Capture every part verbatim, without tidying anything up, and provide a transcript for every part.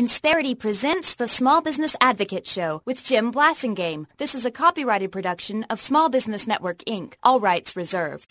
Insperity presents the Small Business Advocate Show with Jim Blasingame. This is a copyrighted production of Small Business Network, Incorporated. All rights reserved.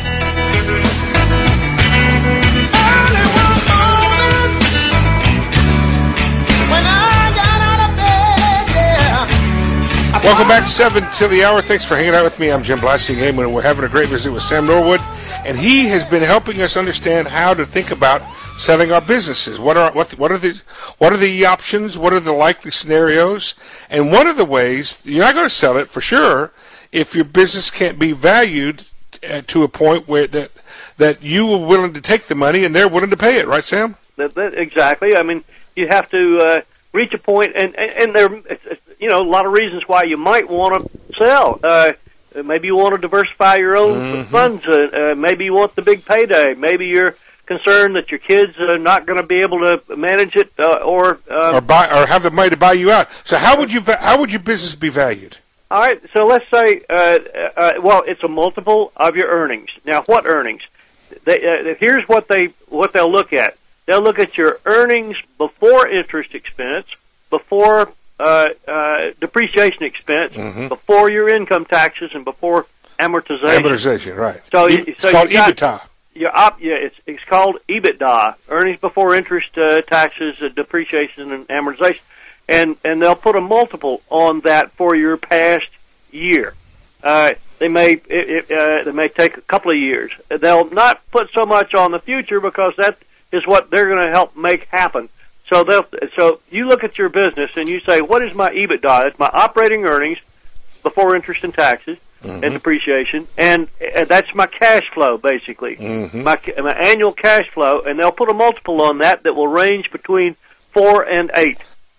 Welcome back to seven till the hour. Thanks for hanging out with me. I'm Jim Blasingame, and we're having a great visit with Sam Norwood, and he has been helping us understand how to think about selling our businesses. What are what what are the what are the options? What are the likely scenarios? And one of the ways you're not going to sell it for sure if your business can't be valued to a point where that that you are willing to take the money and they're willing to pay it. Right, Sam? That, that, exactly. I mean, you have to uh, reach a point, and and, and there. You know, a lot of reasons why you might want to sell. Uh, maybe you want to diversify your own mm-hmm. funds. Uh, uh, maybe you want the big payday. Maybe you're concerned that your kids are not going to be able to manage it, uh, or uh, or buy or have the money to buy you out. So how would you how would your business be valued? All right. So let's say, uh, uh, well, it's a multiple of your earnings. Now, what earnings? They, uh, here's what they what they'll look at. They'll look at your earnings before interest expense, before Uh, uh, depreciation expense, mm-hmm. before your income taxes, and before amortization. Amortization, right. So, e- you, it's so called you got, EBITDA. Your op, yeah, it's it's called EBITDA, earnings before interest, uh, taxes, uh, depreciation, and amortization, and and they'll put a multiple on that for your past year. Uh, they may it, it, uh, they may take a couple of years. They'll not put so much on the future because that is what they're going to help make happen. So they'll, so you look at your business and you say, what is my EBITDA? It's my operating earnings before interest and taxes mm-hmm. and depreciation, and, and that's my cash flow, basically, mm-hmm. my, my annual cash flow, and they'll put a multiple on that that will range between four and eight.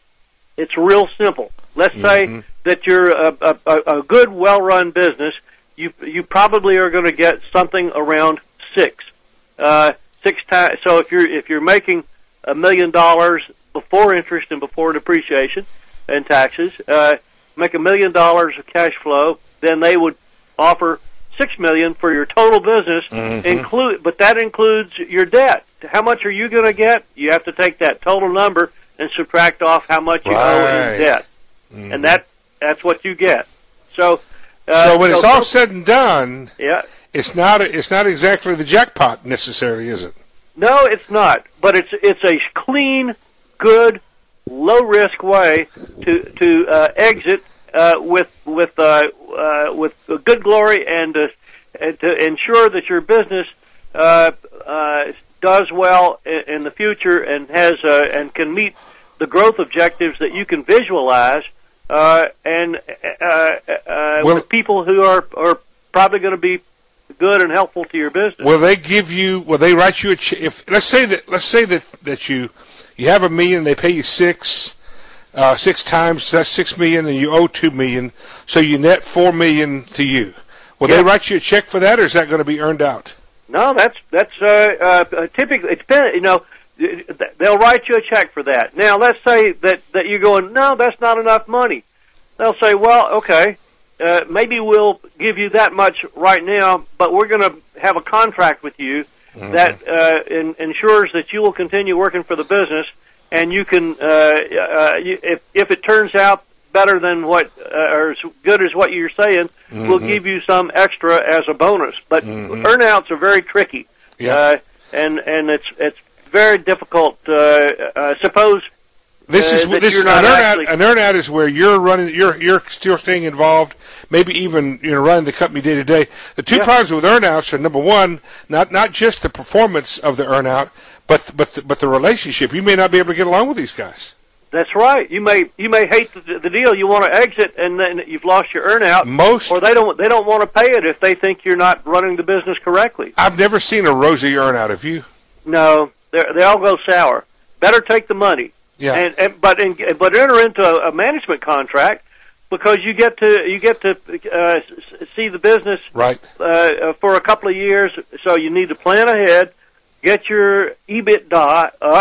It's real simple. Let's mm-hmm. say that you're a, a, a good, well-run business. You you probably are going to get something around six, uh, six times. So if you're if you're making a million dollars before interest and before depreciation and taxes, uh, make a million dollars of cash flow, then they would offer six million for your total business, mm-hmm. include, but that includes your debt. How much are you going to get? You have to take that total number and subtract off how much you right. owe in debt, mm-hmm. and that that's what you get. So, uh, so when so, it's all said and done, yeah, it's not it's not exactly the jackpot necessarily, is it? No, it's not. But it's it's a clean, good, low risk way to to uh, exit uh, with with uh, uh, with good glory and, uh, and to ensure that your business uh, uh, does well in, in the future and has uh, and can meet the growth objectives that you can visualize uh, and uh, uh, well, with people who are are probably going to be good and helpful to your business. Will they give you? Will they write you a check? If let's say that let's say that, that you you have a million, they pay you six uh, six times. That's six million, and you owe two million, so you net four million to you. Will yeah. they write you a check for that, or is that going to be earned out? No, that's that's uh, uh, typically it depends. You know, they'll write you a check for that. Now, let's say that that you're going, no, that's not enough money. They'll say, well, okay. Uh, maybe we'll give you that much right now, but we're going to have a contract with you mm-hmm. that uh, in, ensures that you will continue working for the business, and you can, uh, uh, you, if if it turns out better than what, uh, or as good as what you're saying, mm-hmm. we'll give you some extra as a bonus. But mm-hmm. earnouts are very tricky, yeah. uh, and and it's it's very difficult. Uh, uh, suppose. This is uh, this an earnout. Actually, an earnout is where you're running, you're you're still staying involved, maybe even you know running the company day to day. The two yeah. problems with earnouts are number one, not not just the performance of the earnout, but but the, but the relationship. You may not be able to get along with these guys. That's right. You may you may hate the, the deal. You want to exit, and then you've lost your earnout. Most or they don't they don't want to pay it if they think you're not running the business correctly. I've never seen a rosy earnout. Have you? No, they they all go sour. Better take the money. Yeah. And, and but in, but enter into a, a management contract because you get to you get to uh, see the business right uh, for a couple of years. So you need to plan ahead, get your EBITDA up,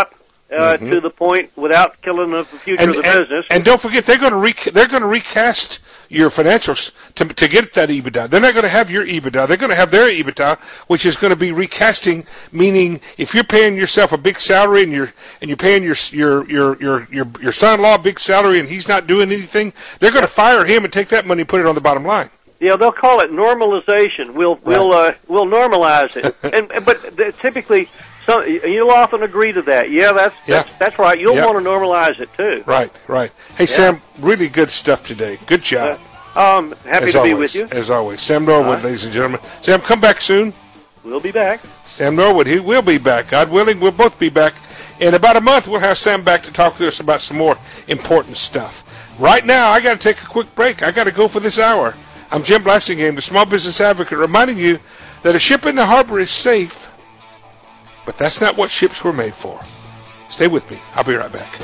uh, Mhm. to the point without killing the future And, of the and, business. and don't forget, they're going to rec- they're going to recast your financials to to get that EBITDA. They're not going to have your EBITDA. They're going to have their EBITDA, which is going to be recasting. Meaning, if you're paying yourself a big salary and you're and you're paying your your your your your, your son-in-law a big salary and he's not doing anything, they're going to fire him and take that money and put it on the bottom line. Yeah, they'll call it normalization. We'll we'll uh, we'll normalize it. and but the, typically, some, you'll often agree to that. Yeah, that's Yeah. that's, that's right. You'll Yeah. want to normalize it too. Right, right. Hey, Sam, really good stuff today. Good job. Uh, um, happy as to always, be with you. As always. Sam Norwood, right. ladies and gentlemen. Sam, come back soon. We'll be back. Sam Norwood, he will be back. God willing, we'll both be back. In about a month, we'll have Sam back to talk to us about some more important stuff. Right now, I got to take a quick break. I got to go for this hour. I'm Jim Blassingame, the Small Business Advocate, reminding you that a ship in the harbor is safe, but that's not what ships were made for. Stay with me. I'll be right back.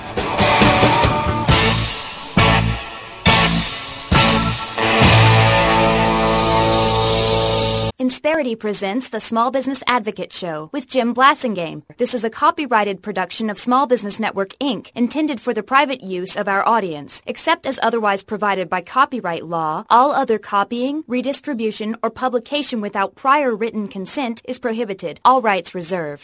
Insperity presents the Small Business Advocate Show with Jim Blassingame. This is a copyrighted production of Small Business Network, Incorporated, intended for the private use of our audience. Except as otherwise provided by copyright law, all other copying, redistribution, or publication without prior written consent is prohibited. All rights reserved.